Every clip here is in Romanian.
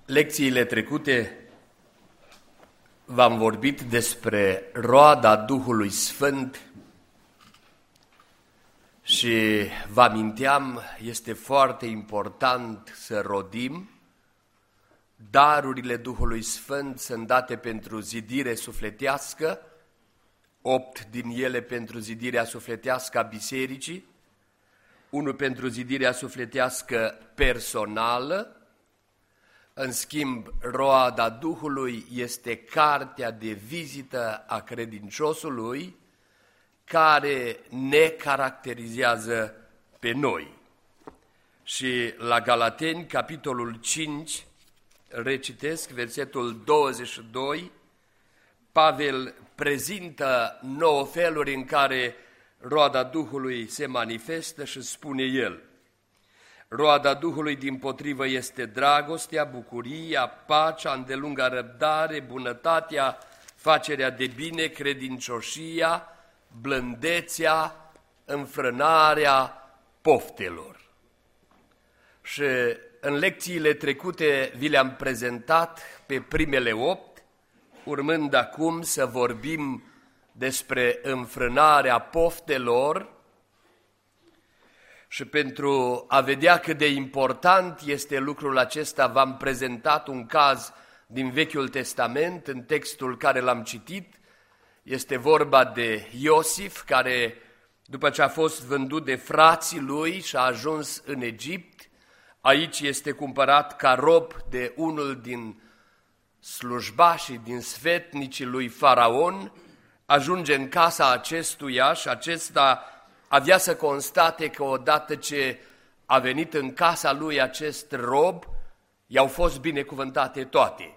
Lecțiile trecute v-am vorbit despre roada Duhului Sfânt și vă aminteam, este foarte important să rodim. Darurile Duhului Sfânt sunt date pentru zidire sufletească, 8 din ele pentru zidirea sufletească a bisericii, 1 pentru zidirea sufletească personală. În schimb, roada Duhului este cartea de vizită a credinciosului care ne caracterizează pe noi. Și la Galateni, capitolul 5, recitesc versetul 22, Pavel prezintă 9 feluri în care roada Duhului se manifestă și spune el: roada Duhului dimpotrivă este dragostea, bucuria, pacea, îndelunga răbdare, bunătatea, facerea de bine, credincioșia, blândețea, înfrânarea poftelor. Și în lecțiile trecute vi le-am prezentat pe primele 8, urmând acum să vorbim despre înfrânarea poftelor. Și pentru a vedea cât de important este lucrul acesta, v-am prezentat un caz din Vechiul Testament, în textul care l-am citit. Este vorba de Iosif, care, după ce a fost vândut de frații lui și a ajuns în Egipt, aici este cumpărat ca rob de unul din slujbașii, din sfetnicii lui Faraon, ajunge în casa acestuia și acesta avea să constate că odată ce a venit în casa lui acest rob, i-au fost binecuvântate toate.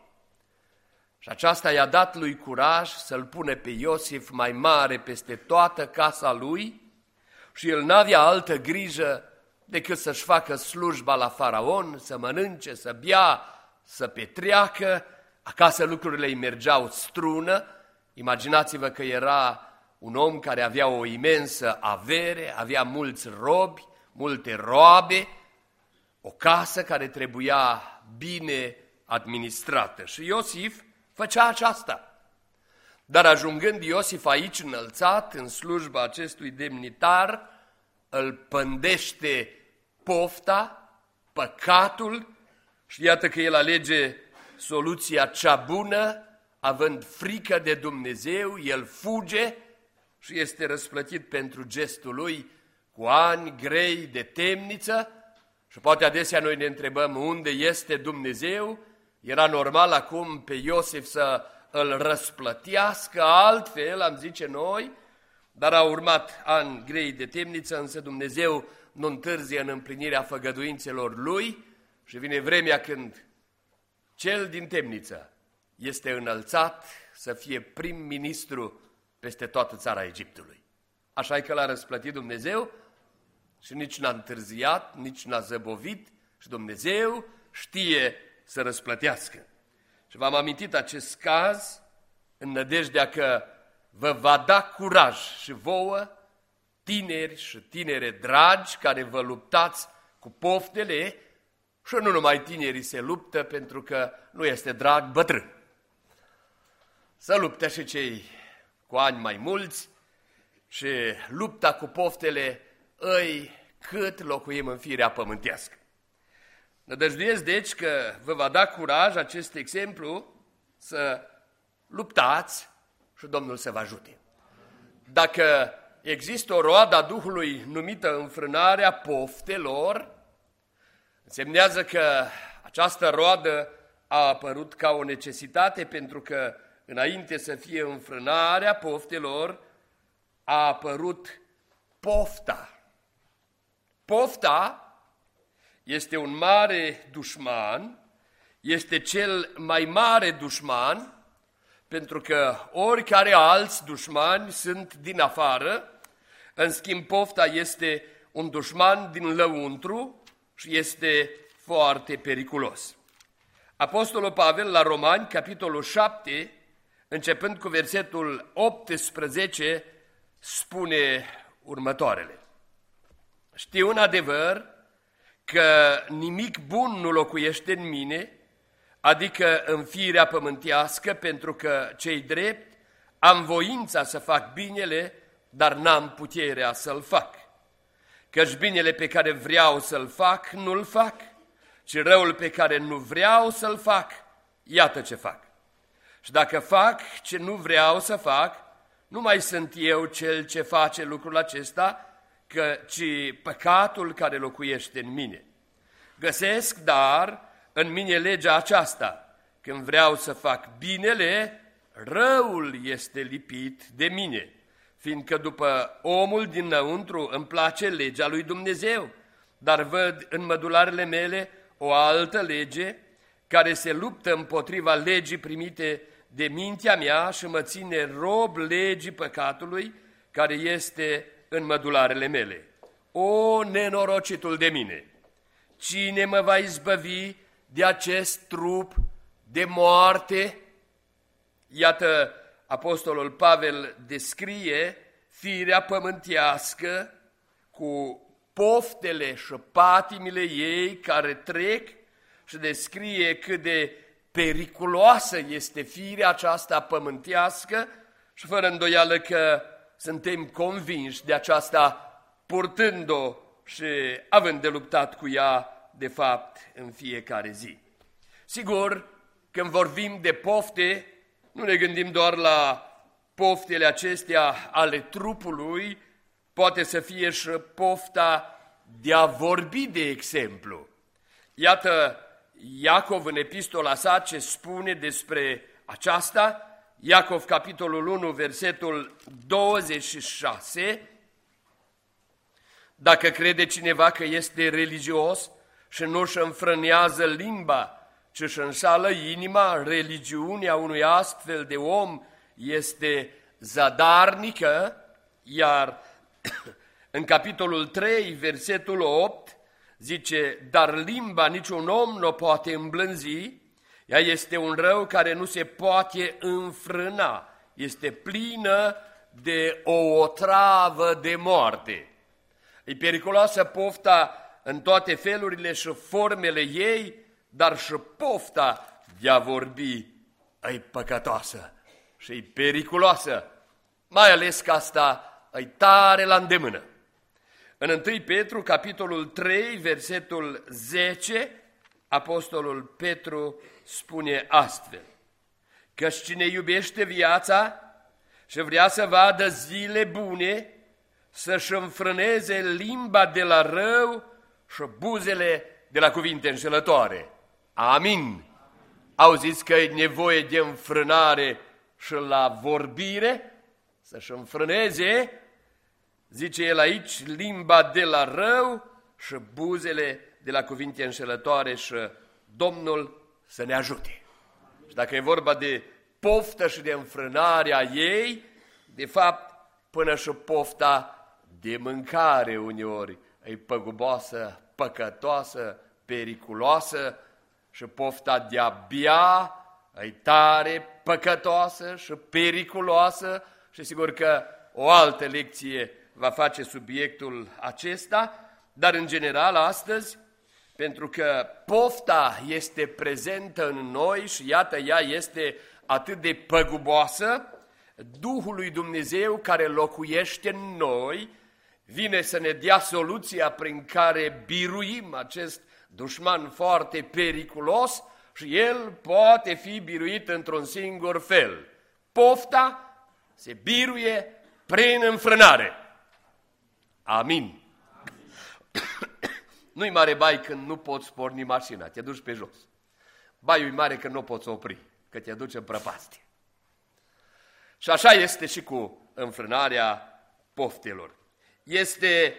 Și aceasta i-a dat lui curaj să-l pune pe Iosif mai mare peste toată casa lui și el n-avea altă grijă decât să-și facă slujba la Faraon, să mănânce, să bea, să petreacă. Acasă lucrurile îi mergeau strună. Imaginați-vă că era un om care avea o imensă avere, avea mulți robi, multe roabe, o casă care trebuia bine administrată. Și Iosif făcea aceasta. Dar ajungând Iosif aici înălțat, în slujba acestui demnitar, îl pândește pofta, păcatul și iată că el alege soluția cea bună, având frică de Dumnezeu, el fuge și este răsplătit pentru gestul lui cu ani grei de temniță. Și poate adesea noi ne întrebăm unde este Dumnezeu. Era normal acum pe Iosif să îl răsplătească altfel, am zice noi, dar au urmat ani grei de temniță, însă Dumnezeu nu întârzie în împlinirea făgăduințelor lui și vine vremea când cel din temniță este înălțat să fie prim-ministru peste toată țara Egiptului. Așa e că l-a răsplătit Dumnezeu și nici n-a întârziat, nici n-a zăbovit și Dumnezeu știe să răsplătească. Și v-am amintit acest caz în nădejdea că vă va da curaj și vouă, tineri și tinere dragi, care vă luptați cu poftele. Și nu numai tinerii se luptă, pentru că nu este drag bătrân. Să luptă și cei cu ani mai mulți și lupta cu poftele îi cât locuim în firea pământească. Nădăjduiesc deci că vă va da curaj acest exemplu să luptați și Domnul să vă ajute. Dacă există o roadă a Duhului numită înfrânarea poftelor, însemnează că această roadă a apărut ca o necesitate, pentru că înainte să fie înfrânarea poftelor, a apărut pofta. Pofta este un mare dușman, este cel mai mare dușman, pentru că oricare alți dușmani sunt din afară, în schimb pofta este un dușman din lăuntru și este foarte periculos. Apostolul Pavel la Romani, capitolul 7, începând cu versetul 18, spune următoarele: știu în adevăr că nimic bun nu locuiește în mine, adică în firea pământească, pentru că cei drept am voința să fac binele, dar n-am puterea să-l fac. Căci binele pe care vreau să-l fac, nu-l fac, ci răul pe care nu vreau să-l fac, iată ce fac. Și dacă fac ce nu vreau să fac, nu mai sunt eu cel ce face lucrul acesta, ci păcatul care locuiește în mine. Găsesc, dar, în mine legea aceasta: când vreau să fac binele, răul este lipit de mine, fiindcă după omul dinăuntru îmi place legea lui Dumnezeu, dar văd în mădularele mele o altă lege care se luptă împotriva legii primite de mintea mea și mă ține rob legii păcatului care este în mădularele mele. O, nenorocitul de mine! Cine mă va izbăvi de acest trup de moarte? Iată, apostolul Pavel descrie firea pământească cu poftele și patimile ei care trec și descrie cât de periculoasă este firea aceasta pământească și fără îndoială că suntem convinși de aceasta purtând-o și având de luptat cu ea, de fapt, în fiecare zi. Sigur, când vorbim de pofte, nu ne gândim doar la poftele acestea ale trupului, poate să fie și pofta de a vorbi, de exemplu. Iată Iacov în epistola sa ce spune despre aceasta, Iacov capitolul 1, versetul 26, dacă crede cineva că este religios și nu își înfrânează limba, ci își înșală inima, religiunea unui astfel de om este zadarnică, iar în capitolul 3, versetul 8, zice, dar limba niciun om nu o poate îmblânzi, ea este un rău care nu se poate înfrâna, este plină de o otravă de moarte. E periculoasă pofta în toate felurile și formele ei, dar și pofta de a vorbi e păcătoasă și e periculoasă, mai ales că asta e tare la îndemână. În 1 Petru, capitolul 3, versetul 10, apostolul Petru spune astfel: căci cine iubește viața și vrea să vadă zile bune, să-și înfrâneze limba de la rău și buzele de la cuvinte înșelătoare. Amin. Auziți că e nevoie de înfrânare și la vorbire? Să-și înfrâneze, zice el aici, limba de la rău și buzele de la cuvinte înșelătoare, și Domnul să ne ajute. Și dacă e vorba de poftă și de înfrânarea ei, de fapt, până și pofta de mâncare uneori e păguboasă, păcătoasă, periculoasă, și pofta de a bea e tare păcătoasă și periculoasă, și sigur că o altă lecție va face subiectul acesta, dar în general astăzi, pentru că pofta este prezentă în noi și iată ea este atât de păguboasă, Duhul lui Dumnezeu care locuiește în noi vine să ne dea soluția prin care biruim acest dușman foarte periculos și el poate fi biruit într-un singur fel. Pofta se biruie prin înfrânare. Amin. Nu-i mare bai când nu poți porni mașina, te duci pe jos. Baiul e mare când nu poți opri, că te duci în prăpastie. Și așa este și cu înfrânarea poftelor. Este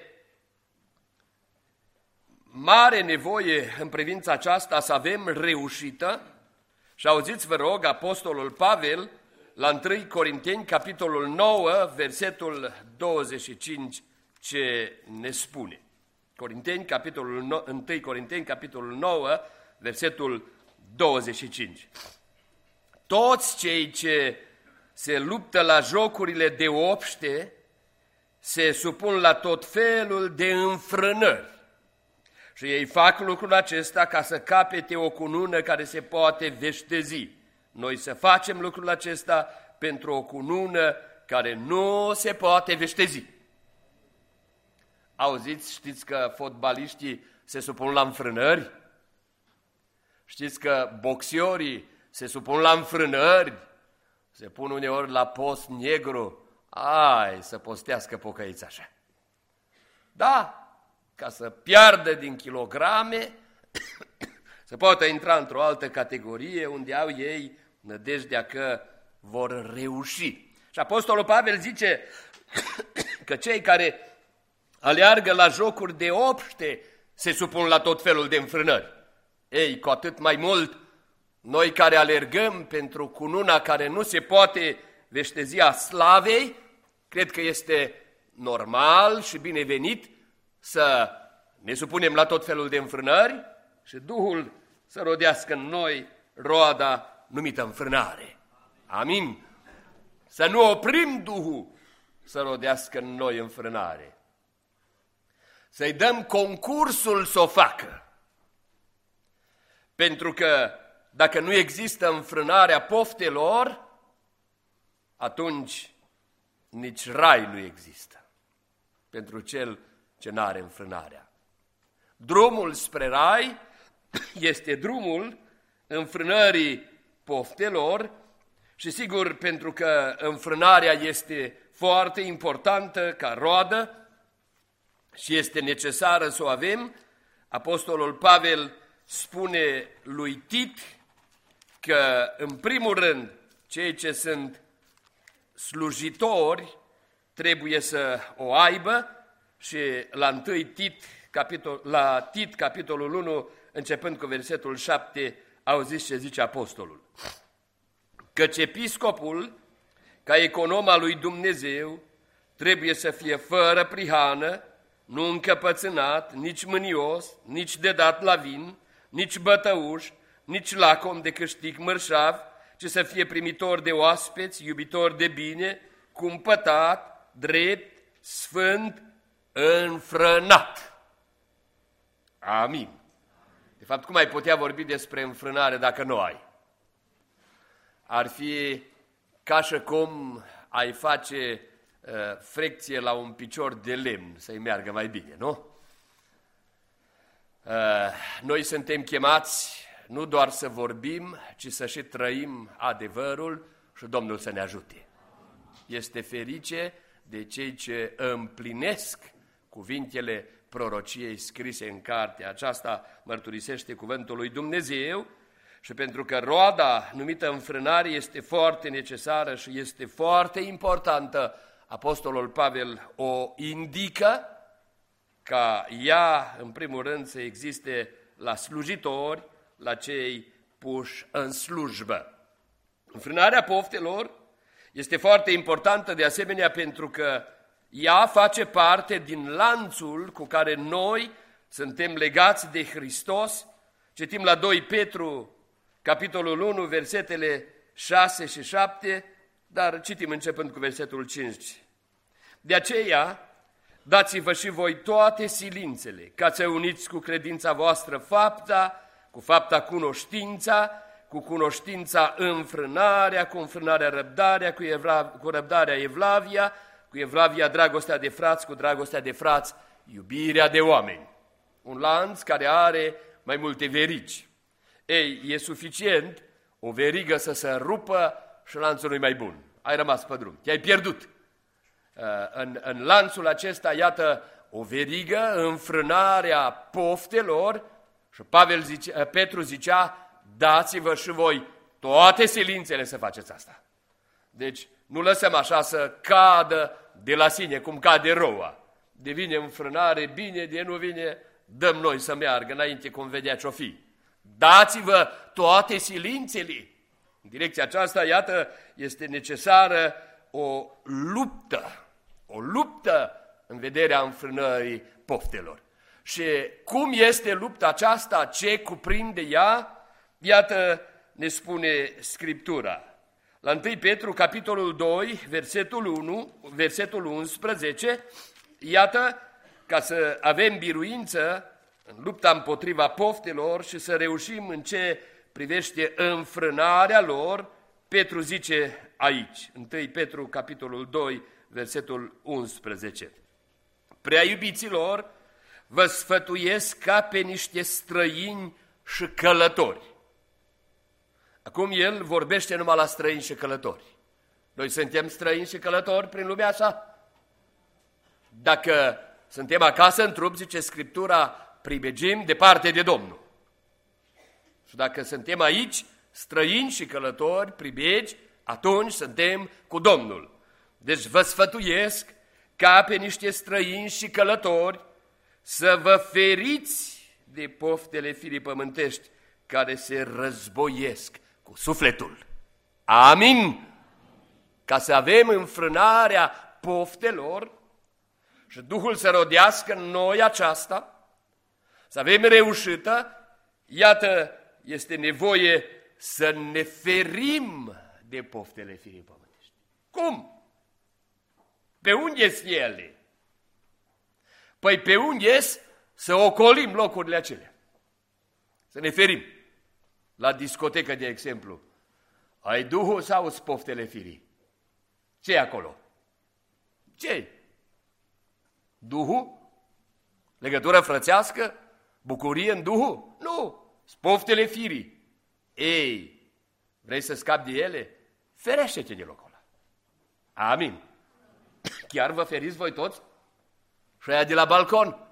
mare nevoie în privința aceasta să avem reușită și auziți, vă rog, apostolul Pavel la 1 Corinteni, capitolul 9, versetul 25, ce ne spune. 1 Corinteni, capitolul 9, versetul 25. Toți cei ce se luptă la jocurile de obște se supun la tot felul de înfrânări Și ei fac lucrul acesta ca să capete o cunună care se poate veștezi. Noi să facem lucrul acesta pentru o cunună care nu se poate veștezi. Auziți, știți că fotbaliștii se supun la înfrânări? Știți că boxiorii se supun la înfrânări? Se pun uneori la post negru. Să postească pocăiți așa. Da, ca să piardă din kilograme, să poată intra într-o altă categorie unde au ei nădejdea că vor reuși. Și Apostolul Pavel zice că cei care aleargă la jocuri de obște se supun la tot felul de înfrânări. Ei, cu atât mai mult, noi care alergăm pentru cununa care nu se poate veștezi a slavei, cred că este normal și binevenit să ne supunem la tot felul de înfrânări și Duhul să rodească în noi roada numită înfrânare. Amin? Să nu oprim Duhul să rodească în noi înfrânare. Să-i dăm concursul să o facă. Pentru că dacă nu există înfrânarea poftelor, atunci nici rai nu există pentru cel ce n-are înfrânarea. Drumul spre rai este drumul înfrânării poftelor și sigur, pentru că înfrânarea este foarte importantă ca roadă și este necesară să o avem, Apostolul Pavel spune lui Tit că, în primul rând, cei ce sunt slujitori trebuie să o aibă și la Tit, capitolul 1, începând cu versetul 7, auziți ce zice apostolul. Căci episcopul, ca econom al lui Dumnezeu, trebuie să fie fără prihană, nu încăpățânat, nici mânios, nici de dat la vin, nici bătăuș, nici lacom de câștig mărșav, ci să fie primitor de oaspeți, iubitor de bine, cumpătat, drept, sfânt, înfrânat. Amin. De fapt, cum ai putea vorbi despre înfrânare dacă nu ai? Ar fi ca și cum ai face frecție la un picior de lemn, să-i meargă mai bine, nu? Noi suntem chemați nu doar să vorbim, ci să și trăim adevărul și Domnul să ne ajute. Este ferice de cei ce împlinesc cuvintele prorociei scrise în cartea aceasta, mărturisește cuvântul lui Dumnezeu, și pentru că roada numită înfrânare este foarte necesară și este foarte importantă, Apostolul Pavel o indică ca ea, în primul rând, să existe la slujitori, la cei puși în slujbă. Înfrânarea poftelor este foarte importantă de asemenea pentru că ea face parte din lanțul cu care noi suntem legați de Hristos. Citim la 2 Petru, capitolul 1, versetele 6 și 7, dar citim începând cu versetul 5. De aceea, dați-vă și voi toate silințele, ca să uniți cu credința voastră fapta, cu fapta cunoștința, cu cunoștința înfrânarea, cu înfrânarea răbdarea, cu răbdarea evlavia, cu evlavia dragostea de frați, cu dragostea de frați iubirea de oameni. Un lanț care are mai multe verigi. Ei, e suficient o verigă să se rupă și lanțul nu-i mai bun. Ai rămas pe drum, te-ai pierdut. În lanțul acesta, iată, o verigă, înfrânarea poftelor, și Petru zicea, dați-vă și voi toate silințele să faceți asta. Deci nu lăsăm așa să cadă de la sine, cum cade roa. De vine înfrânare, bine, de nu vine, dăm noi să meargă înainte cum vedea ce-o fi. Dați-vă toate silințele. În direcția aceasta, iată, este necesară o luptă în vederea înfrânării poftelor. Și cum este lupta aceasta, ce cuprinde ea, iată, ne spune Scriptura. La 1 Petru, capitolul 2, versetul 11, iată, ca să avem biruință, în lupta împotriva poftelor și să reușim în ce privește înfrânarea lor, Petru zice aici, 1 Petru, capitolul 2, versetul 11. Prea iubiților, vă sfătuiesc ca pe niște străini și călători. Acum el vorbește numai la străini și călători. Noi suntem străini și călători prin lumea asta? Dacă suntem acasă în trup, zice Scriptura, primegim departe de Domnul. Și dacă suntem aici, străini și călători, primegi, atunci suntem cu Domnul. Deci vă sfătuiesc ca pe niște străini și călători să vă feriți de poftele firii pământești care se războiesc cu sufletul. Amin? Ca să avem înfrânarea poftelor și Duhul să rodească în noi aceasta, să avem reușită, iată, este nevoie să ne ferim de poftele firii pământești. Cum? Pe unde sunt ele? Păi pe unde să ocolim locurile acelea? Să ne ferim. La discotecă, de exemplu, ai Duhul sau îți poftele firii? Ce e acolo? Ce? Duhul? Legătură frățească? Bucurie în Duhul? Nu! Poftele firii. Ei, vrei să scapi de ele? Ferește-te de locul ăla. Amin. Chiar vă feriți voi toți? Și aia de la balcon?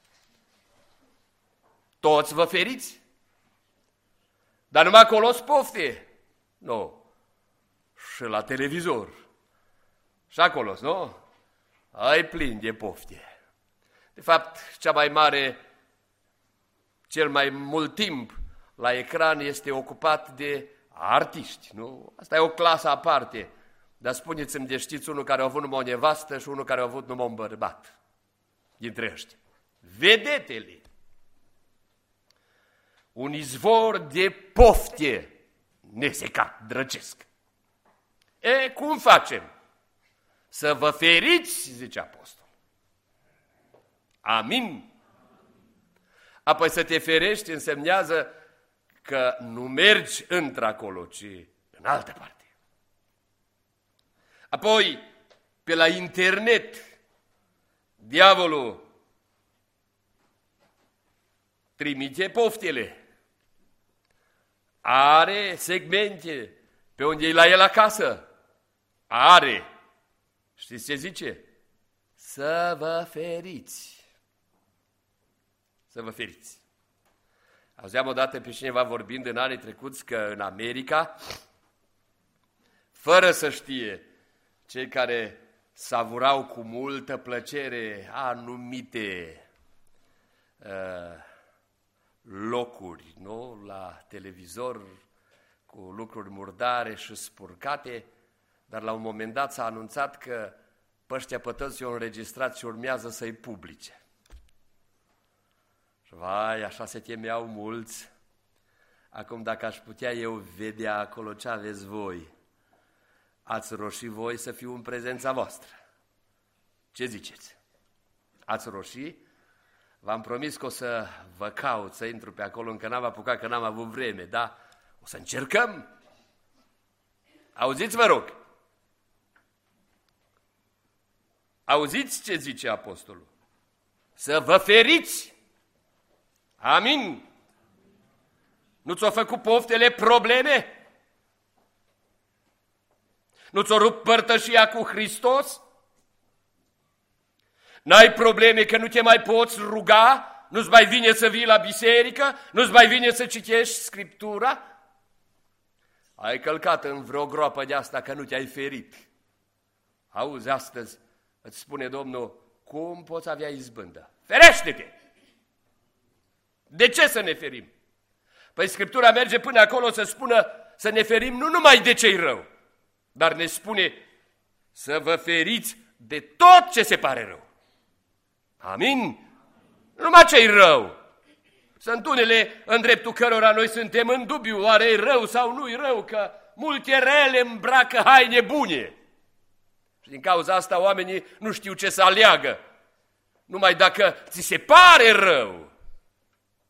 Toți vă feriți? Dar numai acolo-s pofte? Nu. Și la televizor. Și acolo-s, nu? Ai plin de pofte. De fapt, cel mai mult timp la ecran este ocupat de artiști, nu? Asta e o clasă aparte. Dar spuneți-mi de știți unul care a avut numai o nevastă și unul care a avut numai un bărbat dintre ăștia. Vedetele. Un izvor de pofte nesecat, drăcesc. Cum facem? Să vă feriți, zice apostol. Amin. Apoi să te ferești însemnează că nu mergi într-acolo, ci în altă parte. Apoi, pe la internet, diavolul trimite poftele. Are segmente pe unde e la el acasă. Are. Știți ce zice? Să vă feriți. Să vă feriți. Auzeam odată pe cineva vorbind în anii trecuți că în America, fără să știe cei care savurau cu multă plăcere anumite locuri, nu? La televizor, cu lucruri murdare și spurcate, dar la un moment dat s-a anunțat că pe ăștia pătăți i-au înregistrat și urmează să-i publice. Și vai, așa se temeau mulți. Acum, dacă aș putea eu vedea acolo ce aveți voi, ați roșii voi să fiu în prezența voastră. Ce ziceți? Ați roșii? V-am promis că o să vă caut să intru pe acolo, încă n-am apucat, că n-am avut vreme, da? O să încercăm. Auziți, vă rog. Auziți ce zice apostolul? Să vă feriți. Amin. Nu ți-o făcut poftele probleme? Nu ți-o rupt părtășia cu Hristos? N-ai probleme că nu te mai poți ruga? Nu-ți mai vine să vii la biserică? Nu-ți mai vine să citești Scriptura? Ai călcat în vreo groapă de asta că nu te-ai ferit. Auzi, astăzi îți spune Domnul, cum poți avea izbândă? Ferește-te! De ce să ne ferim? Păi Scriptura merge până acolo să spună să ne ferim nu numai de ce-i rău, dar ne spune să vă feriți de tot ce se pare rău. Amin? Nu numai ce-i rău. Sunt unele în dreptul cărora noi suntem în dubiu, oare e rău sau nu-i rău, că multe rele îmbracă haine bune. Și din cauza asta oamenii nu știu ce să aleagă. Numai dacă ți se pare rău,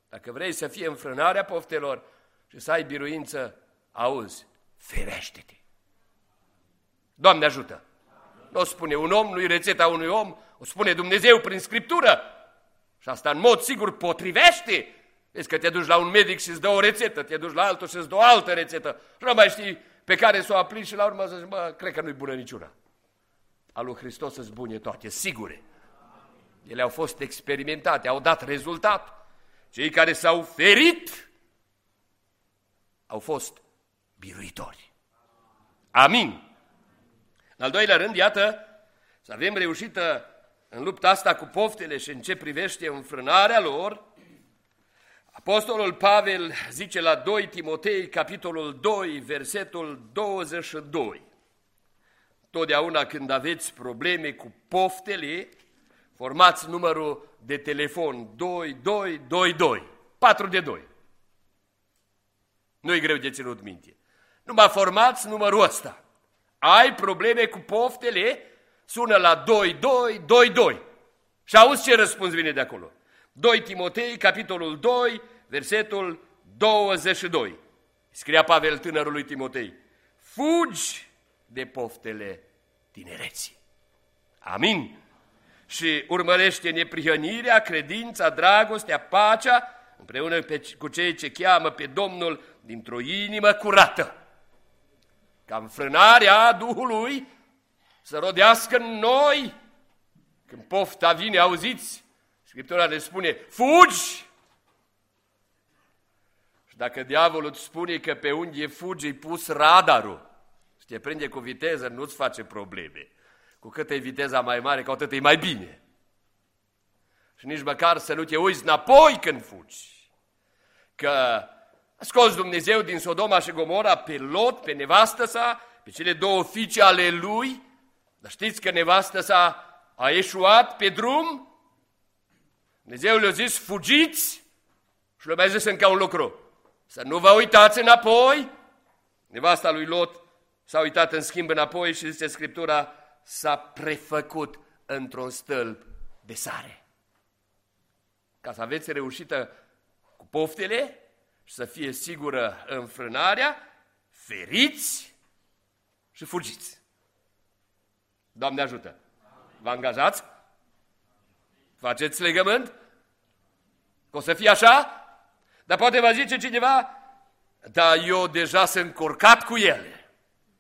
Dacă vrei să fie înfrânarea poftelor și să ai biruință, auzi, ferește-te. Doamne ajută! Nu o spune un om, nu-i rețeta unui om, o spune Dumnezeu prin Scriptură. Și asta în mod sigur potrivește. Vezi că te duci la un medic și îți dă o rețetă, te duci la altul și îți dă o altă rețetă. Și nu mai știi pe care să o aplici și la urmă să zici, bă, cred că nu-i bună niciuna. A lui Hristos îți bune toate, sigure. Ele au fost experimentate, au dat rezultat. Cei care s-au ferit au fost biruitori. Amin. În al doilea rând, iată, să avem reușită în lupta asta cu poftele și în ce privește înfrânarea lor, Apostolul Pavel zice la 2 Timotei, capitolul 2, versetul 22. Totdeauna când aveți probleme cu poftele, formați numărul de telefon 2222, 4 de 2. Nu-i greu de ținut minte. Numai formați numărul ăsta. Ai probleme cu poftele, sună la 2222. Și auzi ce răspuns vine de acolo. 2 Timotei, capitolul 2, versetul 22. Scria Pavel tânărului Timotei, fugi de poftele tinereții. Amin. Și urmărește neprihănirea, credința, dragostea, pacea, împreună cu cei ce cheamă pe Domnul dintr-o inimă curată. Ca înfrânarea Duhului să rodească în noi. Când pofta vine, auziți? Scriptura ne spune, fugi! Și dacă diavolul îți spune că pe unde fugi e pus radarul și te prinde cu viteză, nu-ți face probleme. Cu cât e viteza mai mare, cu atât e mai bine. Și nici măcar să nu te uiți înapoi când fugi. Că a scos Dumnezeu din Sodoma și Gomora pe Lot, pe nevastă sa, pe cele două fiice ale lui. Dar știți că nevastă sa a eșuat pe drum? Dumnezeu le-a zis, fugiți! Și le-a mai zis încă un lucru, să nu vă uitați înapoi. Nevasta lui Lot s-a uitat în schimb înapoi și zice Scriptura, s-a prefăcut într-un stâlp de sare. Ca să aveți reușită cu poftele și să fie sigură înfrânarea, feriți și fugiți. Doamne ajută! Vă angajați? Faceți legământ? Că o să fie așa? Dar poate vă zice cineva, dar eu deja sunt încurcat cu ele.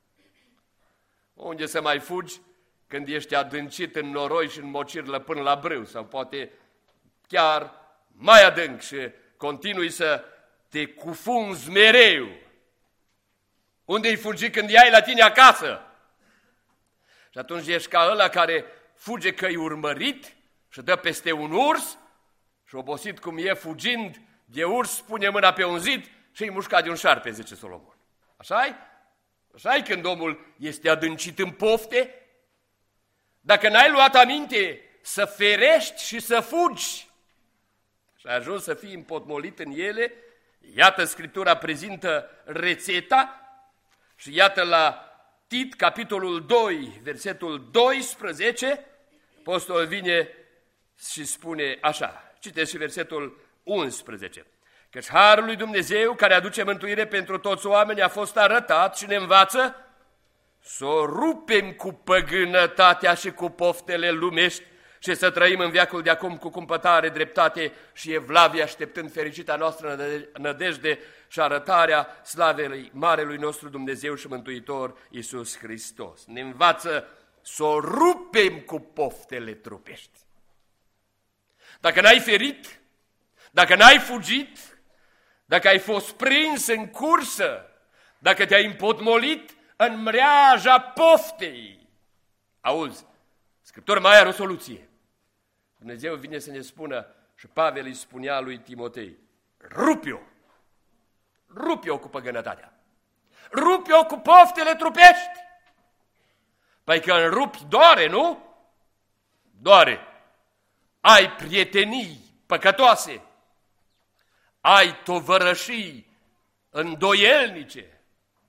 Unde să mai fugi când ești adâncit în noroi și în mocirlă până la brâu? Sau poate chiar mai adânc și continui să te cufunzi mereu. Unde-i fugi când i-ai la tine acasă? Și atunci ești ca ăla care fuge că-i urmărit și dă peste un urs și obosit cum e fugind de urs, pune mâna pe un zid și îi mușca de un șarpe, zice Solomon. Așa-i? Așa-i când omul este adâncit în pofte? Dacă n-ai luat aminte să ferești și să fugi și ai ajuns să fii împotmolit în ele, iată Scriptura prezintă rețeta și iată la Tit, capitolul 2, versetul 12, apostolul vine și spune așa, citeți și versetul 11. Căci harul lui Dumnezeu, care aduce mântuire pentru toți oamenii, a fost arătat și ne învață să o rupem cu păgânătatea și cu poftele lumești și să trăim în veacul de acum cu cumpătare, dreptate și evlavie, așteptând fericita noastră nădejde și arătarea slavei Marelui nostru Dumnezeu și Mântuitor Iisus Hristos. Ne învață să o rupem cu poftele trupești. Dacă n-ai ferit, dacă n-ai fugit, dacă ai fost prins în cursă, dacă te-ai împotmolit în mreaja poftei, auzi, Scriptura mai are o soluție. Dumnezeu vine să ne spună și Pavel îi spunea lui Timotei, rupi-o cu păgânătatea, rupi-o cu poftele trupești. Păi că în rupi doare, nu? Doare. Ai prietenii păcătoase, ai tovărășii îndoielnice.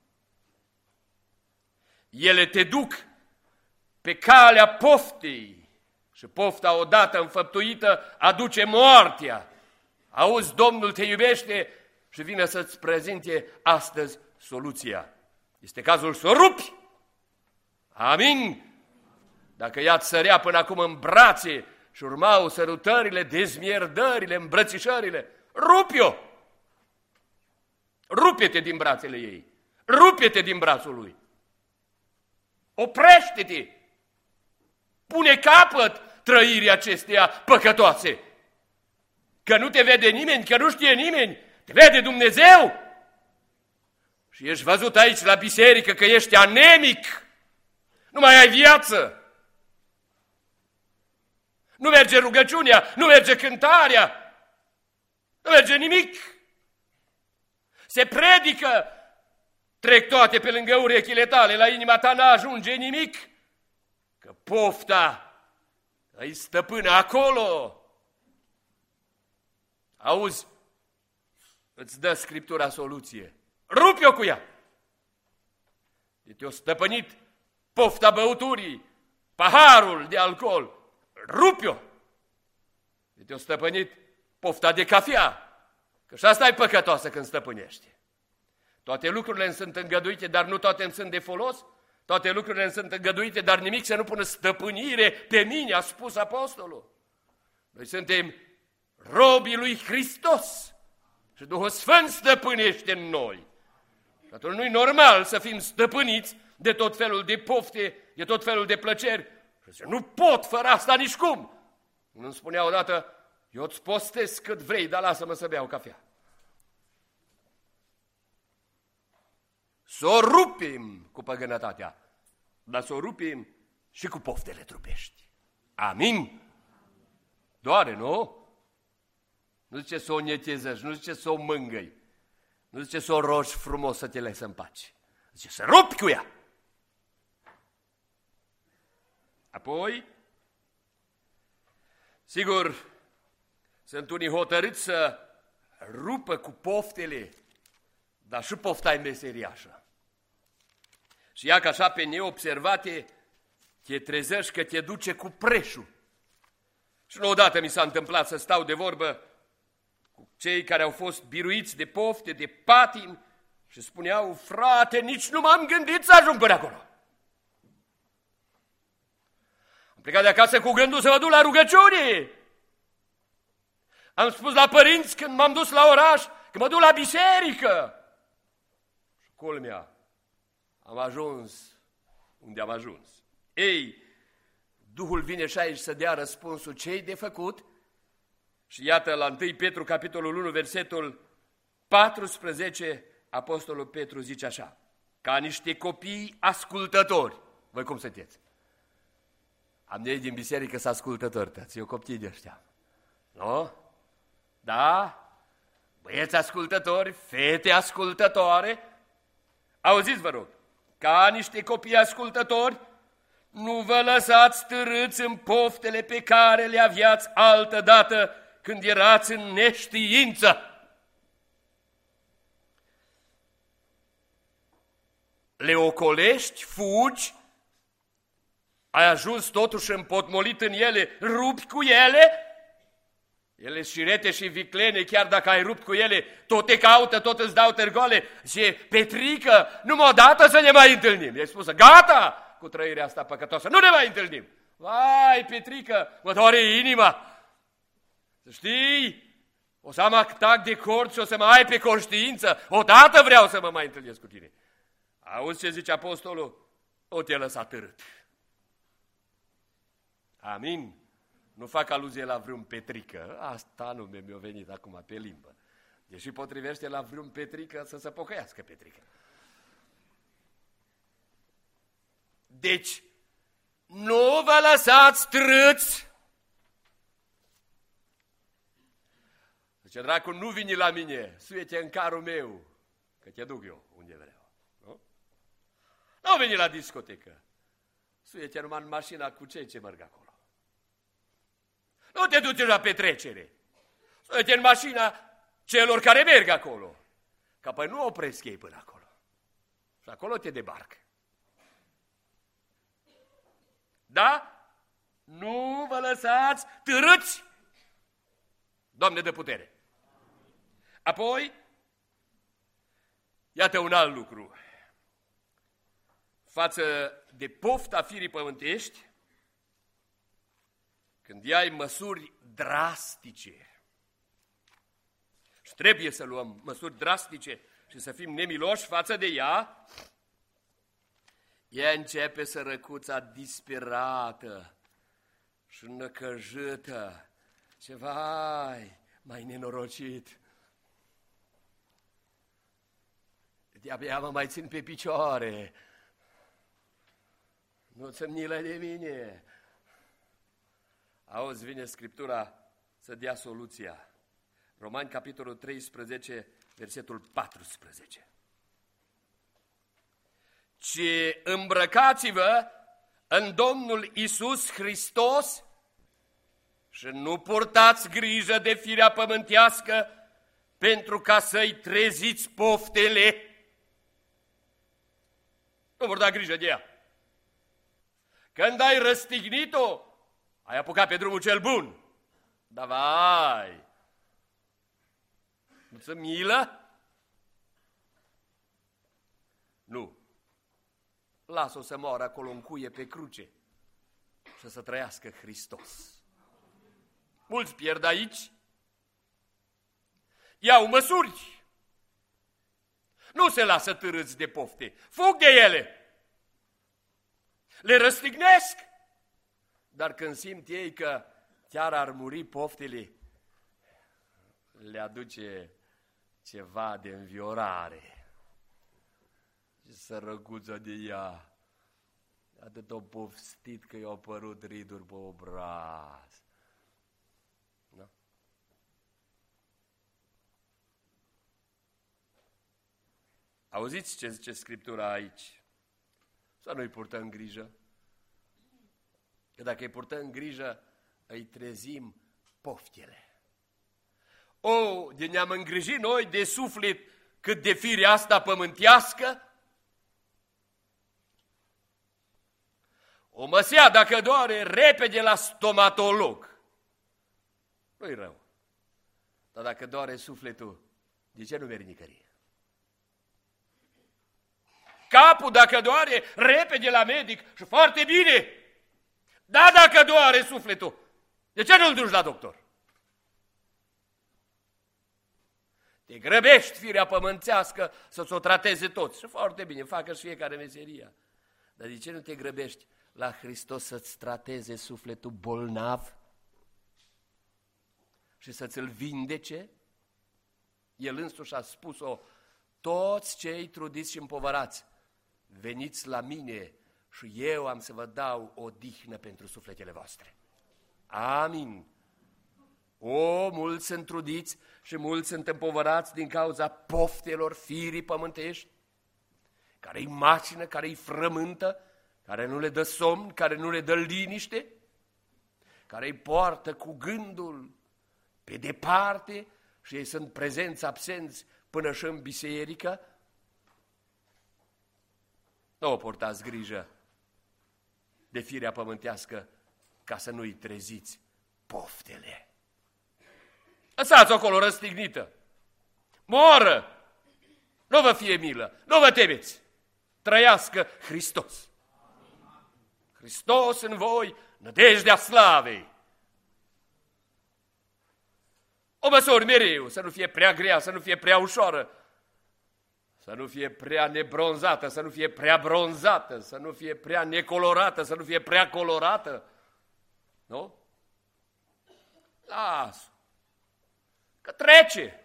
Ele te duc pe calea poftei și pofta odată înfăptuită aduce moartea, Auzi, Domnul te iubește și vine să-ți prezinte astăzi soluția. Este cazul să o rupi. Amin. Dacă ea-ți sărea până acum în brațe și urmau sărutările, dezmierdările, îmbrățișările, rupi-o! Rupe-te din brațele ei, rupe-te din brațul lui, oprește-te, pune capăt trăirii acesteia păcătoase, că nu te vede nimeni, că nu știe nimeni, te vede Dumnezeu. Și ești văzut aici la biserică că ești anemic, nu mai ai viață. Nu merge rugăciunea, nu merge cântarea, nu merge nimic. Se predică, trec toate pe lângă urechile tale, la inima ta n-ajunge nimic, că pofta îi stăpână acolo. Auzi, îți dă Scriptura soluție. Rupi-o cu ea. Te-o stăpânit pofta băuturii, paharul de alcool. Rupi-o! Te-o stăpânit pofta de cafea, că și asta e păcătoasă când stăpânește. Toate lucrurile îmi sunt îngăduite, dar nu toate îmi sunt de folos. Toate lucrurile îmi sunt îngăduite, dar nimic să nu pună stăpânire pe mine, a spus apostolul. Noi suntem robii lui Hristos și Duhul Sfânt stăpânește în noi. Și atunci nu-i normal să fim stăpâniți de tot felul de pofte, de tot felul de plăceri. Și zice, nu pot fără asta nici cum. Nu-mi spunea odată, eu îți postez cât vrei, dar lasă-mă să beau cafea. Să o rupim cu păgânătatea, dar să o rupim și cu poftele trupești. Amin? Doare, nu? Nu zice să o netezăși, nu zice să o mângâi, nu zice să o rogi frumos să te lăsă în pace. Zice să rupi cu ea. Apoi, sigur, sunt unii hotărâți să rupă cu poftele, dar și pofta e meseriașă. Și ea, că așa pe neobservate, te trezești că te duce cu preșul. Și nu odată mi s-a întâmplat să stau de vorbă cu cei care au fost biruiți de pofte, de patimi, și spuneau, frate, nici nu m-am gândit să ajung până acolo. Am plecat de acasă cu gândul să mă duc la rugăciune. Am spus la părinți când m-am dus la oraș că mă duc la biserică. Și culmea, am ajuns unde am ajuns. Ei, Duhul vine și aici să dea răspunsul ce-i de făcut. Și iată, la 1 Petru, capitolul 1, versetul 14, apostolul Petru zice așa, ca niște copii ascultători. Voi cum sunteți? Am de aici din biserică să ascultători, tăți, eu copii de ăștia. Nu? Da? Băieți ascultători, fete ascultătoare. Auziți, vă rog, ca niște copii ascultători, nu vă lăsați târâți în poftele pe care le aveați altădată când erați în neștiință. Le ocolești, fugi, ai ajuns totuși împotmolit în ele, rupi cu ele, ele șirete și viclene, chiar dacă ai rupt cu ele, tot te caută, tot îți dau târgoale. Și Petrică, numai odată să ne mai întâlnim. I-ai spus, gata cu trăirea asta păcătoasă, nu ne mai întâlnim. Vai, Petrică, mă doare inima. Să știi, o să am atac de cord și o să mă ai pe conștiință. Odată vreau să mă mai întâlnesc cu tine. Auzi ce zice apostolul? O te-a lăsat târât. Amin. Nu fac aluzie la vreun Petrică, asta nu mi-a venit acum pe limbă. Deși potrivește la vreun Petrică să se pocăiască Petrică. Deci, nu vă lăsați trâți. Zice, dracu, nu vini la mine, suie-te în carul meu, că te duc eu unde vreau. Nu? Nu vini la discotecă, suie-te numai în mașina cu cei ce merg acolo. Nu te duci la petrecere, suie-te în mașina celor care merg acolo, că păi nu opresc ei până acolo. Și acolo te debarcă. Da? Nu vă lăsați târâți. Doamne, dă putere. Apoi, iată un alt lucru. Față de pofta firii pământești, când iai măsuri drastice, și trebuie să luăm măsuri drastice și să fim nemiloși față de ea, ea începe sărăcuța disperată și năcăjită. Ce vai, mai nenorocit! De-abia mă mai țin pe picioare. Nu-ți-mi milă de mine. Auzi, vine Scriptura să dea soluția. Romani, capitolul 13, versetul 14. Ci îmbrăcați-vă în Domnul Iisus Hristos și nu purtați grijă de firea pământească pentru ca să-i treziți poftele. Nu vor da grijă de ea. Când ai răstignit-o, ai apucat pe drumul cel bun. Dar vai, nu-ți milă? Nu. Lasă-o să moară acolo în cuie pe cruce și să trăiască Hristos. Mulți pierd aici. Iau măsuri. Nu se lasă târâți de pofte. Fug de ele. Le răstignesc. Dar când simt ei că chiar ar muri poftele, le aduce ceva de înviorare. Și sărăguța de ea, atât o poftit că i-au apărut riduri pe obraz. Da? Auziți ce zice Scriptura aici? Să nu-i purtăm grijă. Că dacă îi purtăm grijă, îi trezim poftele. De ne-am îngrijit noi de suflet cât de firea asta pământească? O măsea, dacă doare, repede la stomatolog. Nu-i rău. Dar dacă doare sufletul, de ce nu mergi nicărie? Capul, dacă doare, repede la medic și foarte bine. Da, dacă doare sufletul, de ce nu-l duci la doctor? Te grăbești firea pământească să-ți o trateze toți. Și foarte bine, facă și fiecare meseria. Dar de ce nu te grăbești la Hristos să-ți trateze sufletul bolnav și să-ți-l vindece? El însuși a spus-o, toți cei trudiți și împovărați, veniți la mine și eu am să vă dau odihnă pentru sufletele voastre. Amin. Mulți sunt trudiți și mulți sunt împovărați din cauza poftelor firii pământești, care îi macină, care îi frământă, care nu le dă somn, care nu le dă liniște, care îi poartă cu gândul pe departe și ei sunt prezenți, absenți până și în biserică. Nu purtați grijă de firea pământească ca să nu-i treziți poftele. Lăsați-o acolo răstignită. Moară! Nu vă fie milă, nu vă temeți. Trăiască Hristos. Hristos în voi, nădejdea slavei. O măsori mereu, să nu fie prea grea, să nu fie prea ușoară, să nu fie prea nebronzată, să nu fie prea bronzată, să nu fie prea necolorată, să nu fie prea colorată. Nu? Lasă. Că trece.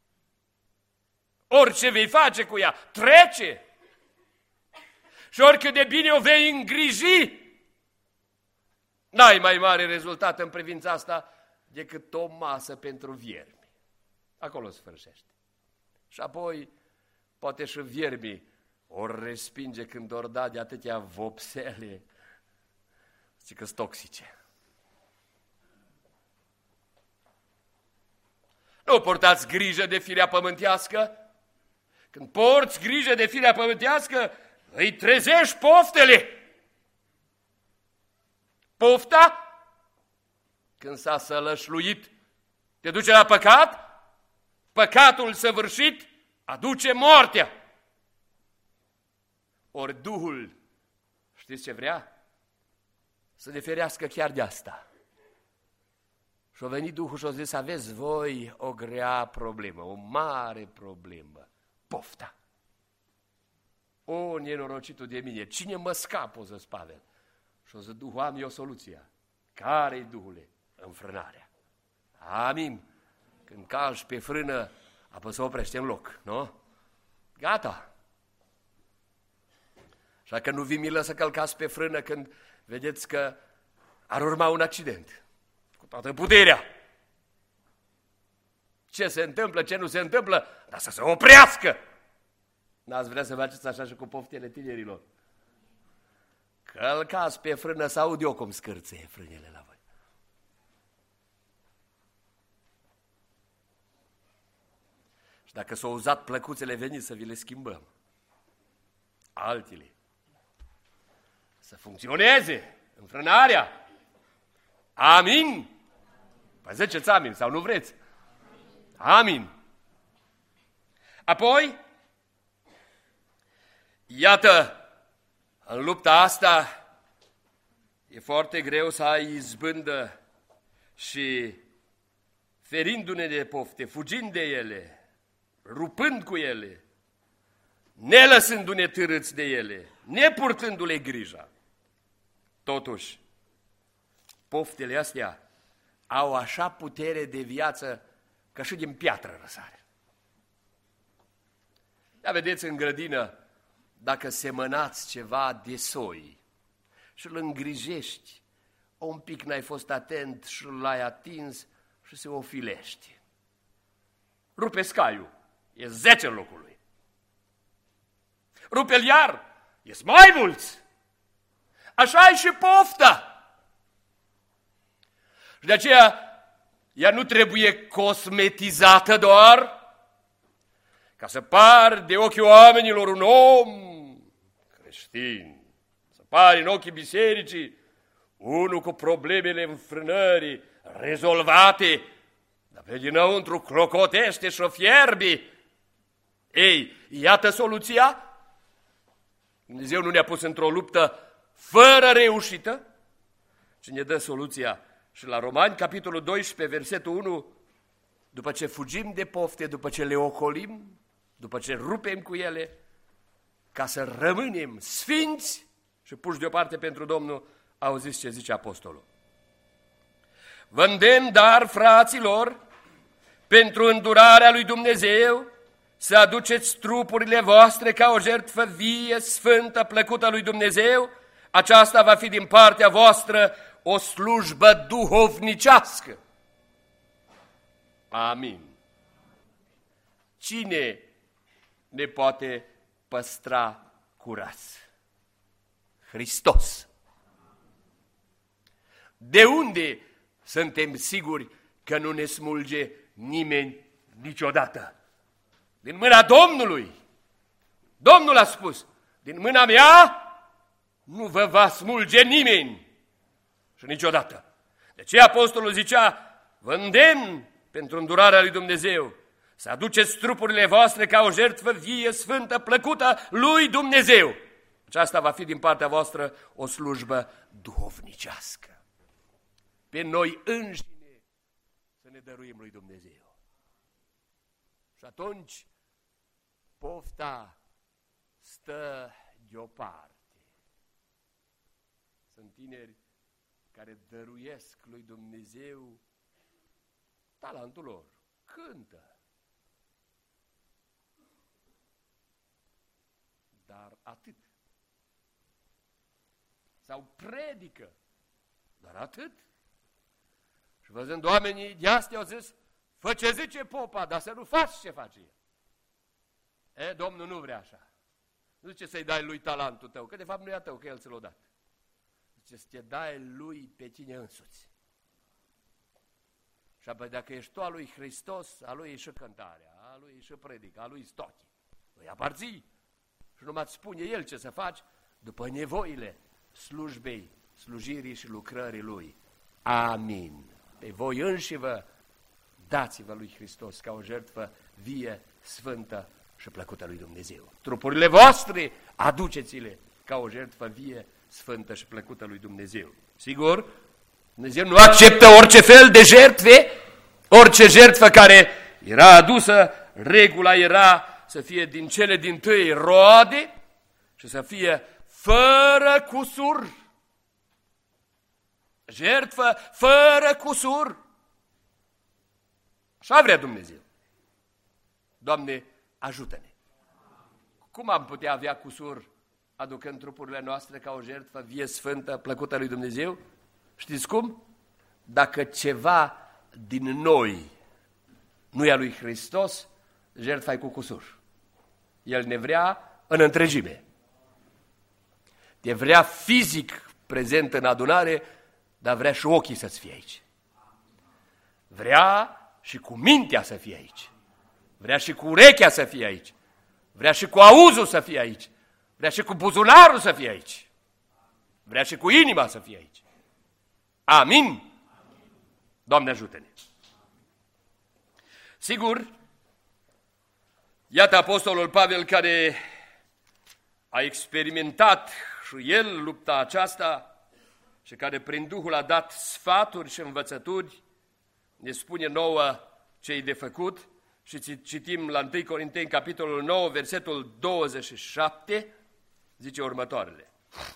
Orice vei face cu ea, trece. Și oricât de bine o vei îngriji, n-ai mai mare rezultat în privința asta decât o masă pentru viermi. Acolo sfârșește. Și apoi, poate și viermii ori respinge când ori da de atâtea vopsele, zic că-s toxice. Nu purtați grijă de firea pământească. Când porți grijă de firea pământească, îi trezești poftele. Pofta, când s-a sălășluit, te duce la păcat Păcatul săvârșit aduce moartea. Ori Duhul, știți ce vrea? Să ne ferească chiar de asta. Și-a venit Duhul și a zis, aveți voi o grea problemă, o mare problemă, pofta. O, nenorocitul de mine, cine mă scapă, o zis Pavel. Și o zis, Duhul, am eu soluția. Care-i, Duhule? Înfrânarea. Amin. Când calci pe frână, apoi se oprește în loc, nu? Gata. Așa că nu vi milă să călcați pe frână când vedeți că ar urma un accident. Cu toată puterea. Ce se întâmplă, ce nu se întâmplă, dar să se oprească. N-ați vrea să faceți așa și cu poftele tinerilor? Călcați pe frână, să aud eu cum scârțe frânele la voi. Și dacă s-au uzat plăcuțele, veniți să vi le schimbăm. Altele. Să funcționeze înfrânarea. Amin? Păi ziceți amin sau nu vreți? Amin. Apoi, iată, în lupta asta e foarte greu să ai izbândă și ferindu-ne de pofte, fugind de ele, rupând cu ele, nelăsându-ne târâți de ele, nepurtându-le grija. Totuși, poftele astea au așa putere de viață că și din piatră răsare. Ia vedeți în grădină, dacă semănați ceva de soi și îl îngrijești, un pic n-ai fost atent și l-ai atins și se ofilește. Rupe scaiul, e 10 în locul lui. Rupe-l iar, ies mai mulți. Așa e și pofta. Și de aceea ea nu trebuie cosmetizată doar ca să par de ochii oamenilor un om creștin, să pari în ochii bisericii unul cu problemele înfrânării rezolvate, dar pe dinăuntru clocotește și o fierbi. Ei, iată soluția. Dumnezeu nu ne-a pus într-o luptă fără reușită, ci ne dă soluția. Și la Romani, capitolul 12, versetul 1, după ce fugim de pofte, după ce le ocolim, după ce rupem cu ele, ca să rămânem sfinți și puși deoparte pentru Domnul, auziți ce zice apostolul. Vă îndemn, dar, fraților, pentru îndurarea lui Dumnezeu, să aduceți trupurile voastre ca o jertfă vie, sfântă, plăcută lui Dumnezeu, aceasta va fi din partea voastră o slujbă duhovnicească. Amin. Cine ne poate păstra curați? Hristos. De unde suntem siguri că nu ne smulge nimeni niciodată? Din mâna Domnului. Domnul a spus, din mâna mea nu vă va smulge nimeni și niciodată. De ce apostolul zicea, vă îndemn pentru îndurarea lui Dumnezeu să aduceți trupurile voastre ca o jertfă vie, sfântă, plăcută lui Dumnezeu. Aceasta va fi din partea voastră o slujbă duhovnicească. Pe noi înșine să ne dăruim lui Dumnezeu. Și atunci pofta stă deoparte. Sunt tineri care dăruiesc lui Dumnezeu talentul lor. Cântă. Dar atât. Sau predică. Dar atât. Și văzând oamenii de astea au zis, fă ce zice popa, dar să nu faci ce face el. Domnul nu vrea așa. Nu zice să-i dai lui talentul tău, că de fapt nu e a tău, că el ți-l-a dat. Zice să te dai lui pe tine însuți. Și apoi dacă ești tu a lui Hristos, a lui e și cântarea, a lui e și predica, a lui e toate. Îi aparții. Și numai îți spune el ce să faci după nevoile slujbei, slujirii și lucrării lui. Amin. Pe voi înși vă dați-vă lui Hristos ca o jertfă vie, sfântă și plăcută lui Dumnezeu. Trupurile voastre, aduceți-le ca o jertfă vie, sfântă și plăcută lui Dumnezeu. Sigur, Dumnezeu nu acceptă orice fel de jertfe, orice jertfă care era adusă, regula era să fie din cele dintâi roade și să fie fără cusur. Jertfă fără cusur. Așa vrea Dumnezeu. Doamne, ajută-ne. Cum am putea avea cusur aducând trupurile noastre ca o jertfă vie, sfântă, plăcută lui Dumnezeu? Știți cum? Dacă ceva din noi nu e a lui Hristos, jertfa e cu cusur. El ne vrea în întregime. Te vrea fizic prezent în adunare, dar vrea și ochii să-ți fie aici. Vrea și cu mintea să fie aici. Vrea și cu urechea să fie aici. Vrea și cu auzul să fie aici. Vrea și cu buzunarul să fie aici. Vrea și cu inima să fie aici. Amin? Doamne ajută-ne! Sigur, iată apostolul Pavel care a experimentat și el lupta aceasta și care prin Duhul a dat sfaturi și învățături, ne spune nouă ce-i de făcut și citim la 1 Corinteni, capitolul 9, versetul 27, zice următoarele.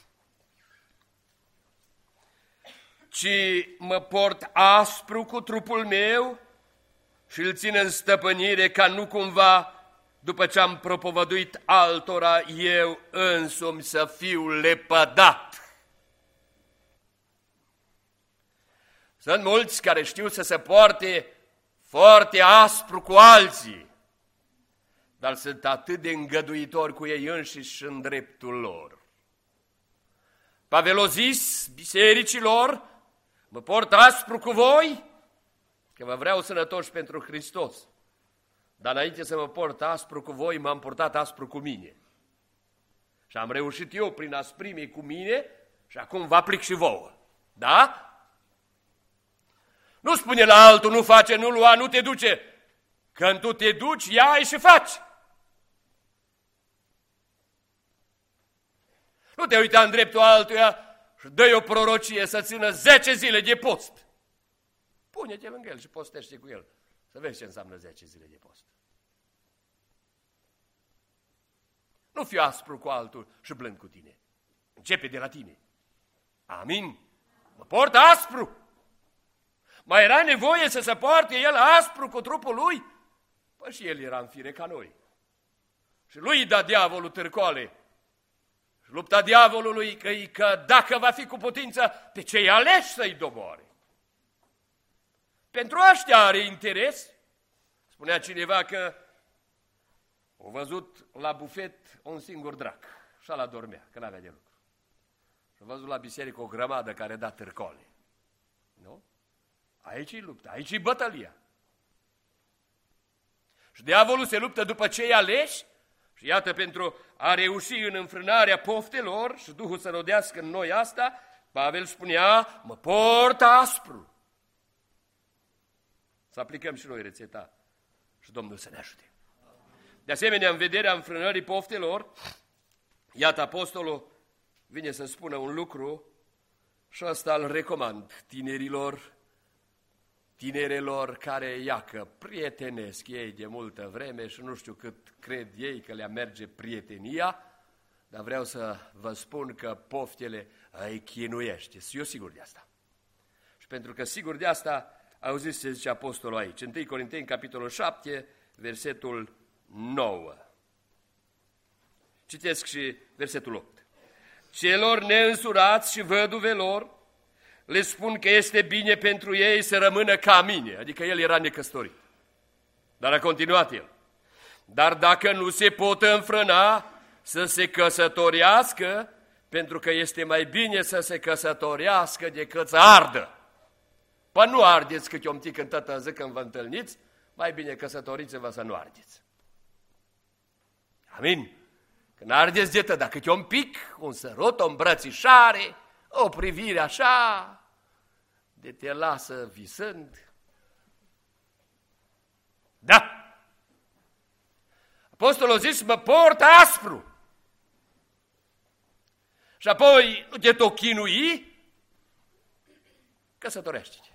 Ci mă port aspru cu trupul meu și îl țin în stăpânire ca nu cumva, după ce am propovăduit altora, eu însumi să fiu lepădat. Sunt mulți care știu să se poarte foarte aspru cu alții, dar sunt atât de îngăduitori cu ei înșiși în dreptul lor. Pavel a zis bisericilor, mă port aspru cu voi, că vă vreau sănătoși pentru Hristos. Dar înainte să mă port aspru cu voi, m-am purtat aspru cu mine. Și am reușit eu prin asprime cu mine și acum vă aplic și vouă. Da? Nu spune la altul, nu face, nu lua, nu te duce. Când tu te duci, ia și faci. Nu te uita în dreptul altuia și dă-i o prorocie să țină 10 zile de post. Pune-te lângă el și postește cu el. Să vezi ce înseamnă 10 zile de post. Nu fi aspru cu altul și blând cu tine. Începe de la tine. Amin? Mă port aspru. Mai era nevoie să se poarte el aspru cu trupul lui? Păi și el era în fire ca noi. Și lui îi da diavolul târcoale. Și lupta diavolului că dacă va fi cu putință, pe cei aleși să-i doboare. Pentru ăștia are interes. Spunea cineva că a văzut la bufet un singur drac și ăla dormea, că n-avea de lucru. Și a văzut la biserică o grămadă care da târcoale. Nu? Aici e lupta, aici e bătălia. Și diavolul se luptă după cei aleși și iată, pentru a reuși în înfrânarea poftelor și Duhul să rodească în noi asta, Pavel spunea, mă port aspru. Să aplicăm și noi rețeta și Domnul să ne ajute. De asemenea, în vederea înfrânării poftelor, iată, apostolul vine să spună un lucru și ăsta îl recomand tinerelor care, iacă, prietenesc ei de multă vreme și nu știu cât cred ei că le merge prietenia, dar vreau să vă spun că poftele îi chinuiește. Eu sigur de asta. Și pentru că sigur de asta, auziți ce zice apostolul aici, 1 Corinteni, capitolul 7, versetul 9. Citesc și versetul 8. Celor neînsurați și văduvelor le spun că este bine pentru ei să rămână ca mine, adică el era necăsătorit. Dar a continuat el. Dar dacă nu se pot înfrâna, să se căsătorească, pentru că este mai bine să se căsătorească decât să ardă. Păi nu ardeți câte om tic în tătă zi când vă întâlniți, mai bine căsătoriți-vă să nu ardeți. Amin? Când ardeți de tătă, câte un pic, un sărut, o îmbrățișare, o privire așa, de te lasă visând, Da. Apostolul a zis, mă port aspru. Și apoi nu te tot chinui, căsătorește-te.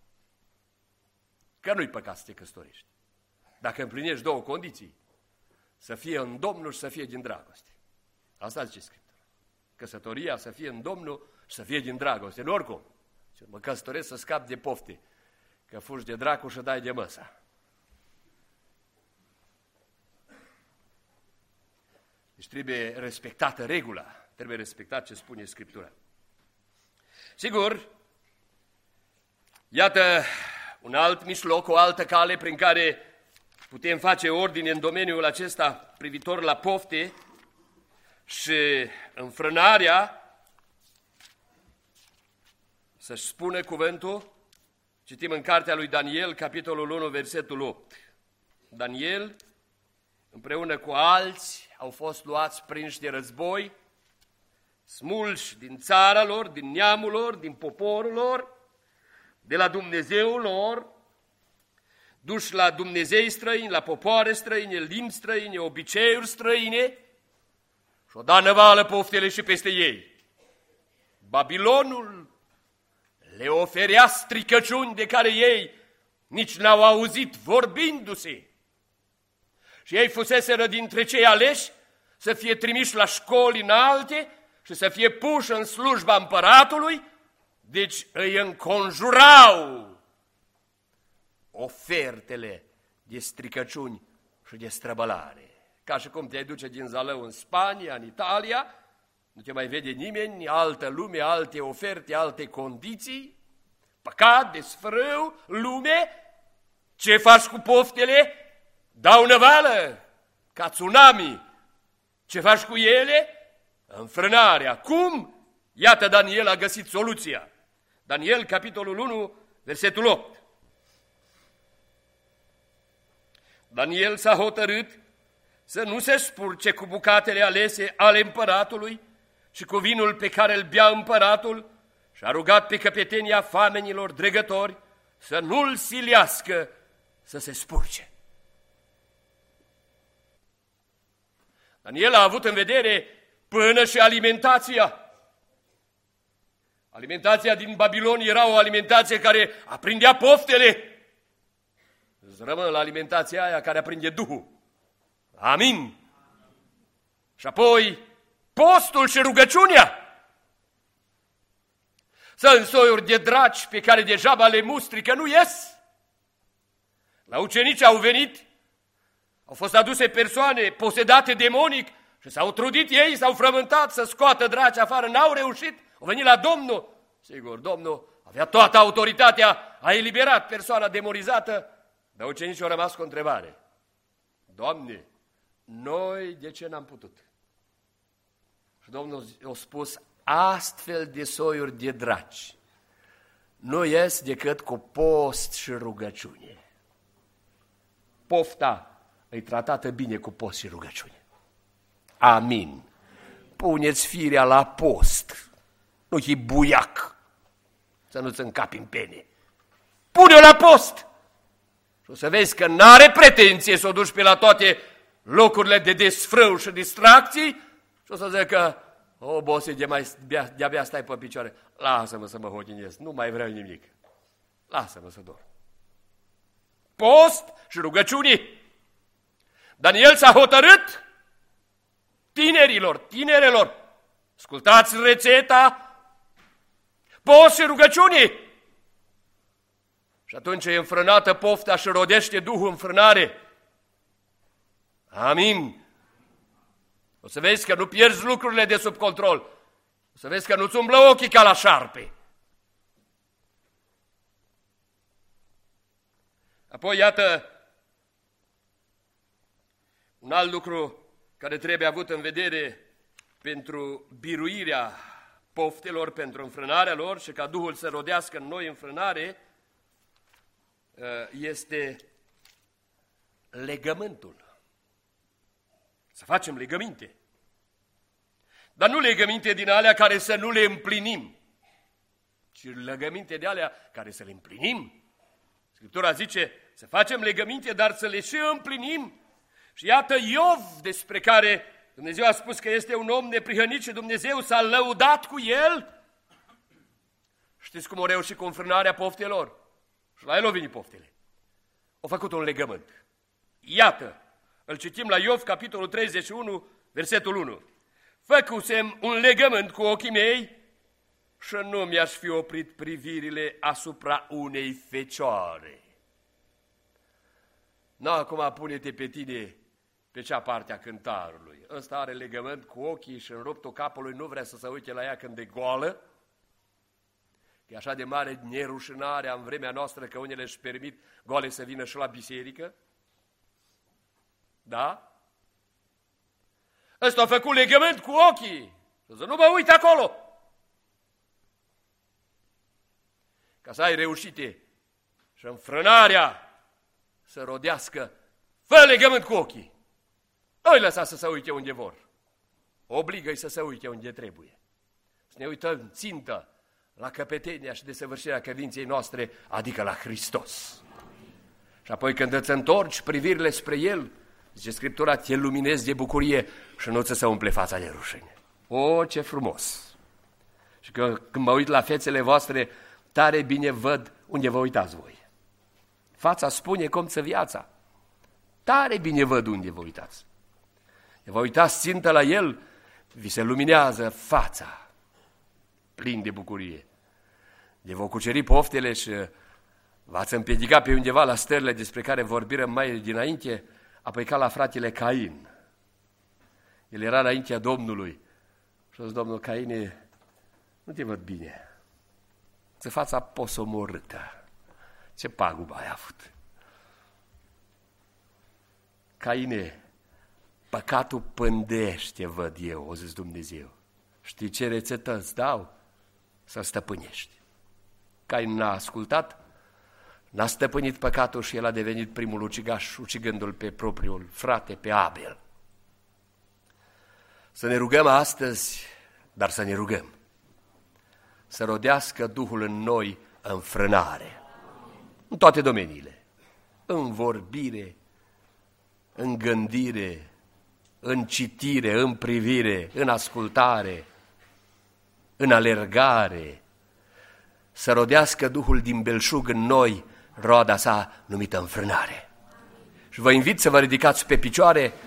Că nu-i păcat să te căsătorești. Dacă împlinești două condiții, să fie în Domnul și să fie din dragoste. Asta zice Scriptura. Căsătoria să fie în Domnul și să fie din dragoste. Nu oricum. Mă căsătoresc să scap de pofte, că fugi de dracu și dai de măsa. Deci trebuie respectată regula, trebuie respectat ce spune Scriptura. Sigur, iată un alt mijloc, o altă cale prin care putem face ordine în domeniul acesta privitor la pofte și înfrânarea, să-și spună cuvântul. Citim în cartea lui Daniel, capitolul 1, versetul 8. Daniel, împreună cu alți, au fost luați prinși de război, smulși din țara lor, din neamul lor, din poporul lor, de la Dumnezeul lor, duși la Dumnezei străini, la popoare străine, limbi străine, obiceiuri străine, și-o da năvală poftele și peste ei. Babilonul le oferea stricăciuni de care ei nici n-au auzit vorbindu-se. Și ei fuseseră dintre cei aleși să fie trimiși la școli înalte și să fie puși în slujba împăratului, deci îi înconjurau ofertele de stricăciuni și de străbălare. Ca și cum te-ai duce din Zalău în Spania, în Italia, nu te mai vede nimeni, altă lume, alte oferte, alte condiții, păcat, desfrâu, lume, ce faci cu poftele? Dau năvală, ca tsunami. Ce faci cu ele? Înfrânarea. Cum? Iată, Daniel a găsit soluția. Daniel, capitolul 1, versetul 8. Daniel s-a hotărât să nu se spurce cu bucatele alese ale împăratului și cu vinul pe care îl bea împăratul și a rugat pe căpetenia famenilor dregători să nu-l silească să se spurce. Daniel a avut în vedere până și alimentația. Alimentația din Babilon era o alimentație care aprindea poftele. Îți rămân la alimentația aia care aprinde Duhul. Amin. Și apoi postul și rugăciunea. Sunt soiuri de draci pe care degeaba le mustri că nu ies. La ucenici au venit, au fost aduse persoane posedate demonic și s-au trudit ei, s-au frământat să scoată draci afară, n-au reușit, au venit la Domnul. Sigur, Domnul avea toată autoritatea, a eliberat persoana demonizată, dar ucenicii au rămas cu o întrebare. Doamne, noi de ce n-am putut? Și Domnul a spus, astfel de soiuri de draci nu ies decât cu post și rugăciune. Pofta e tratată bine cu post și rugăciune. Amin. Puneți firea la post, nu-i buiac, să nu-ți încapi în pene. Pune-o la post și o să vezi că n-are pretenție să o duci pe la toate locurile de desfrâu și distracții și o să zic că obosit, de-abia stai pe picioare. Lasă-mă să mă hodinesc, nu mai vreau nimic. Lasă-mă să dorm. Post și rugăciune. Daniel s-a hotărât tinerelor, ascultați rețeta, post și rugăciune. Și atunci e înfrânată pofta și rodește Duhul înfrânare. Amin. O să vezi că nu pierzi lucrurile de sub control. O să vezi că nu-ți umblă ochii ca la șarpe. Apoi, iată, un alt lucru care trebuie avut în vedere pentru biruirea poftelor, pentru înfrânarea lor și ca Duhul să rodească în noi înfrânare, este legământul. Să facem legăminte. Dar nu legăminte din alea care să nu le împlinim, ci legăminte de alea care să le împlinim. Scriptura zice, să facem legăminte, dar să le și împlinim. Și iată Iov, despre care Dumnezeu a spus că este un om neprihănit și Dumnezeu s-a lăudat cu el. Știți cum o reușit cu înfrânarea poftelor? Și la el au venit poftele. Au făcut un legământ. Iată, îl citim la Iov, capitolul 31, versetul 1. Făcusem un legământ cu ochii mei și nu mi-aș fi oprit privirile asupra unei fecioare. Nu, acum pune-te pe tine pe cea parte a cântarului. Ăsta are legământ cu ochii și în ruptul capului nu vrea să se uite la ea când e goală. E așa de mare nerușinarea în vremea noastră că unele își permit goale să vină și la biserică. Da? Ăsta a făcut legământ cu ochii. Să nu mă uit acolo. Ca să ai reușite și înfrânarea să rodească, fă legământ cu ochii. Nu-i lăsa să se uite unde vor. Obligă-i să se uite unde trebuie. Să ne uităm țintă la căpetenia și desăvârșirea credinței noastre, adică la Hristos. Și apoi când îți întorci privirile spre El, zice Scriptura, te luminezi de bucurie și nu ți se umple fața de rușine. O, ce frumos! Și că când mă uit la fețele voastre, tare bine văd unde vă uitați voi. Fața spune cum ți viața. Tare bine văd unde vă uitați. De vă uitați țintă la El, vi se luminează fața, plin de bucurie. De vă cuceri poftele și v-ați împiedicat pe undeva la stările despre care vorbirăm mai dinainte, apoi ca la fratele Cain. El era înaintea Domnului și a zis Domnul, Caine, nu te văd bine. Ți fața posomorâtă. Ce pagubă ai avut? Caine, păcatul pândește, văd eu, o zis Dumnezeu. Știi ce rețetă îți dau? Să stăpânești. Cain n-a ascultat, n-a stăpânit păcatul și el a devenit primul ucigaș, ucigându-l pe propriul frate, pe Abel. Să ne rugăm astăzi, dar să ne rugăm. Să rodească Duhul în noi înfrânare. În toate domeniile. În vorbire, în gândire, în citire, în privire, în ascultare, în alergare. Să rodească Duhul din belșug în noi roada sa numită înfrânare. Și vă invit să vă ridicați pe picioare